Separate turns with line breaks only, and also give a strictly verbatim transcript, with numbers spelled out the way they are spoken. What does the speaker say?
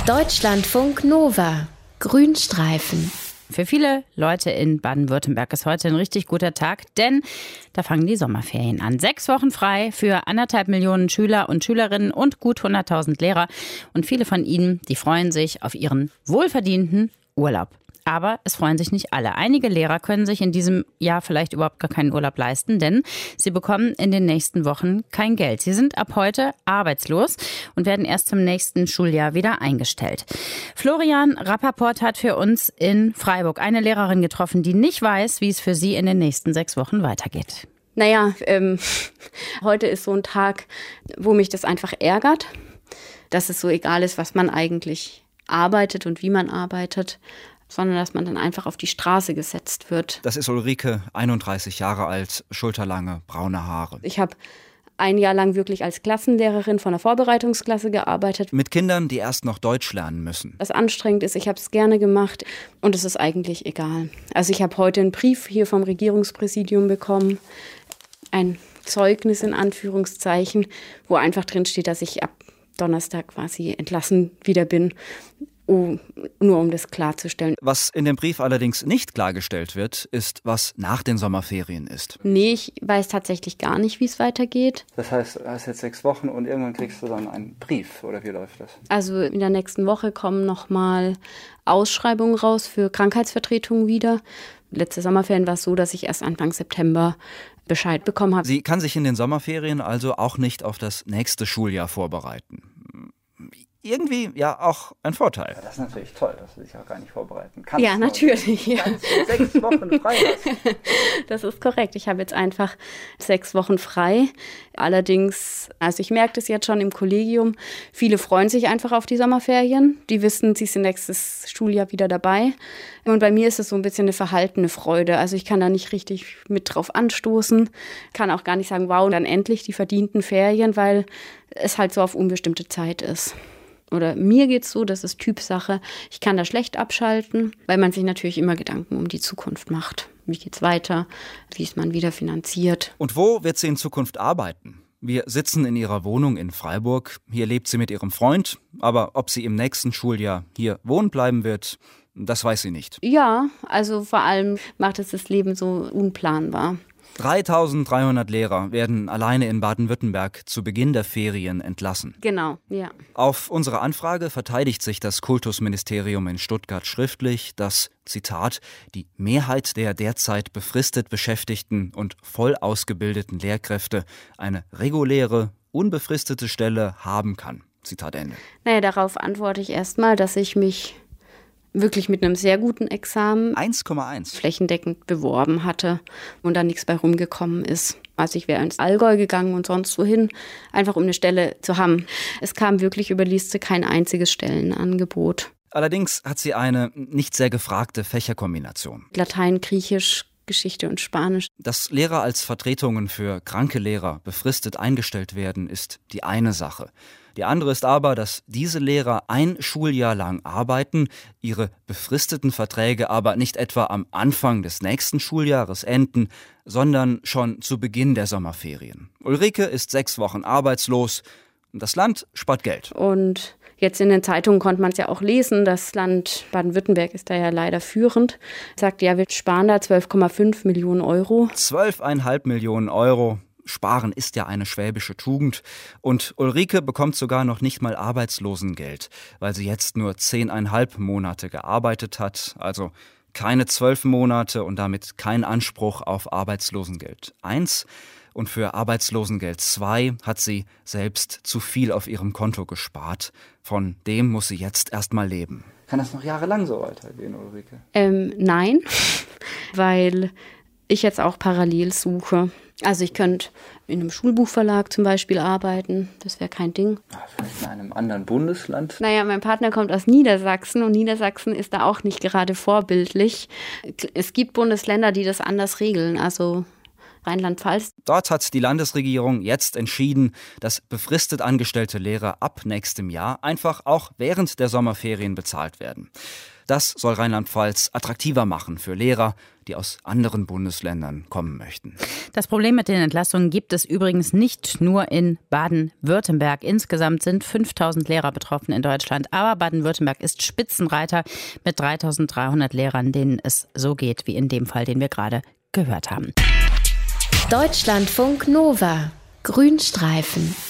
Deutschlandfunk Nova. Grünstreifen.
Für viele Leute in Baden-Württemberg ist heute ein richtig guter Tag, denn da fangen die Sommerferien an. Sechs Wochen frei für anderthalb Millionen Schüler und Schülerinnen und gut hunderttausend Lehrer. Und viele von ihnen, die freuen sich auf ihren wohlverdienten Urlaub. Aber es freuen sich nicht alle. Einige Lehrer können sich in diesem Jahr vielleicht überhaupt gar keinen Urlaub leisten, denn sie bekommen in den nächsten Wochen kein Geld. Sie sind ab heute arbeitslos und werden erst zum nächsten Schuljahr wieder eingestellt. Florian Rappaport hat für uns in Freiburg eine Lehrerin getroffen, die nicht weiß, wie es für sie in den nächsten sechs Wochen weitergeht.
Naja, ähm, heute ist so ein Tag, wo mich das einfach ärgert, dass es so egal ist, was man eigentlich arbeitet und wie man arbeitet, sondern dass man dann einfach auf die Straße gesetzt wird.
Das ist Ulrike, einunddreißig Jahre alt, schulterlange, braune Haare.
Ich habe ein Jahr lang wirklich als Klassenlehrerin von der Vorbereitungsklasse gearbeitet.
Mit Kindern, die erst noch Deutsch lernen müssen.
Was anstrengend ist, ich habe es gerne gemacht und es ist eigentlich egal. Also ich habe heute einen Brief hier vom Regierungspräsidium bekommen, ein Zeugnis in Anführungszeichen, wo einfach drin steht, dass ich ab Donnerstag quasi entlassen wieder bin. Oh, nur um das klarzustellen.
Was in dem Brief allerdings nicht klargestellt wird, ist, was nach den Sommerferien ist.
Nee, ich weiß tatsächlich gar nicht, wie es weitergeht.
Das heißt, du hast jetzt sechs Wochen und irgendwann kriegst du dann einen Brief, oder wie läuft das?
Also in der nächsten Woche kommen nochmal Ausschreibungen raus für Krankheitsvertretungen wieder. Letzte Sommerferien war es so, dass ich erst Anfang September Bescheid bekommen habe.
Sie kann sich in den Sommerferien also auch nicht auf das nächste Schuljahr vorbereiten. Irgendwie ja auch ein Vorteil.
Ja, das ist natürlich toll, dass du dich auch gar nicht vorbereiten kannst.
Ja, natürlich.
Ja. Kannst du sechs Wochen frei hast.
Das ist korrekt. Ich habe jetzt einfach sechs Wochen frei. Allerdings, also ich merke das jetzt schon im Kollegium, viele freuen sich einfach auf die Sommerferien. Die wissen, sie sind nächstes Schuljahr wieder dabei. Und bei mir ist es so ein bisschen eine verhaltene Freude. Also ich kann da nicht richtig mit drauf anstoßen, kann auch gar nicht sagen, wow, dann endlich die verdienten Ferien, weil es halt so auf unbestimmte Zeit ist. Oder mir geht's so, das ist Typsache. Ich kann da schlecht abschalten, weil man sich natürlich immer Gedanken um die Zukunft macht. Wie geht's weiter? Wie ist man wieder finanziert?
Und wo wird sie in Zukunft arbeiten? Wir sitzen in ihrer Wohnung in Freiburg. Hier lebt sie mit ihrem Freund. Aber ob sie im nächsten Schuljahr hier wohnen bleiben wird, das weiß sie nicht.
Ja, also vor allem macht es das Leben so unplanbar.
dreitausenddreihundert Lehrer werden alleine in Baden-Württemberg zu Beginn der Ferien entlassen.
Genau, ja.
Auf unsere Anfrage verteidigt sich das Kultusministerium in Stuttgart schriftlich, dass, Zitat, die Mehrheit der derzeit befristet beschäftigten und voll ausgebildeten Lehrkräfte eine reguläre, unbefristete Stelle haben kann. Zitat Ende.
Naja, darauf antworte ich erstmal, dass ich mich wirklich mit einem sehr guten Examen
eins Komma eins
flächendeckend beworben hatte und da nichts bei rumgekommen ist. Also ich wäre ins Allgäu gegangen und sonst wohin, einfach um eine Stelle zu haben. Es kam wirklich über die Liste kein einziges Stellenangebot.
Allerdings hat sie eine nicht sehr gefragte Fächerkombination.
Latein, Griechisch, Geschichte und Spanisch.
Dass Lehrer als Vertretungen für kranke Lehrer befristet eingestellt werden, ist die eine Sache. Die andere ist aber, dass diese Lehrer ein Schuljahr lang arbeiten, ihre befristeten Verträge aber nicht etwa am Anfang des nächsten Schuljahres enden, sondern schon zu Beginn der Sommerferien. Ulrike ist sechs Wochen arbeitslos. Das Land spart Geld.
Und jetzt in den Zeitungen konnte man es ja auch lesen, das Land Baden-Württemberg ist da ja leider führend. Sagt, ja, wir sparen da zwölf Komma fünf Millionen Euro.
zwölf Komma fünf Millionen Euro. Sparen ist ja eine schwäbische Tugend. Und Ulrike bekommt sogar noch nicht mal Arbeitslosengeld, weil sie jetzt nur zehneinhalb Monate gearbeitet hat. Also keine zwölf Monate und damit kein Anspruch auf Arbeitslosengeld eins. Und für Arbeitslosengeld zwei hat sie selbst zu viel auf ihrem Konto gespart. Von dem muss sie jetzt erst mal leben.
Kann das noch jahrelang so weitergehen, Ulrike?
Ähm, nein, weil ich jetzt auch parallel suche. Also ich könnte in einem Schulbuchverlag zum Beispiel arbeiten, das wäre kein Ding.
Ja, vielleicht in einem anderen Bundesland?
Naja, mein Partner kommt aus Niedersachsen und Niedersachsen ist da auch nicht gerade vorbildlich. Es gibt Bundesländer, die das anders regeln, also Rheinland-Pfalz.
Dort hat die Landesregierung jetzt entschieden, dass befristet angestellte Lehrer ab nächstem Jahr einfach auch während der Sommerferien bezahlt werden. Das soll Rheinland-Pfalz attraktiver machen für Lehrer, die aus anderen Bundesländern kommen möchten.
Das Problem mit den Entlassungen gibt es übrigens nicht nur in Baden-Württemberg. Insgesamt sind fünftausend Lehrer betroffen in Deutschland. Aber Baden-Württemberg ist Spitzenreiter mit dreitausenddreihundert Lehrern, denen es so geht wie in dem Fall, den wir gerade gehört haben.
Deutschlandfunk Nova. Grünstreifen.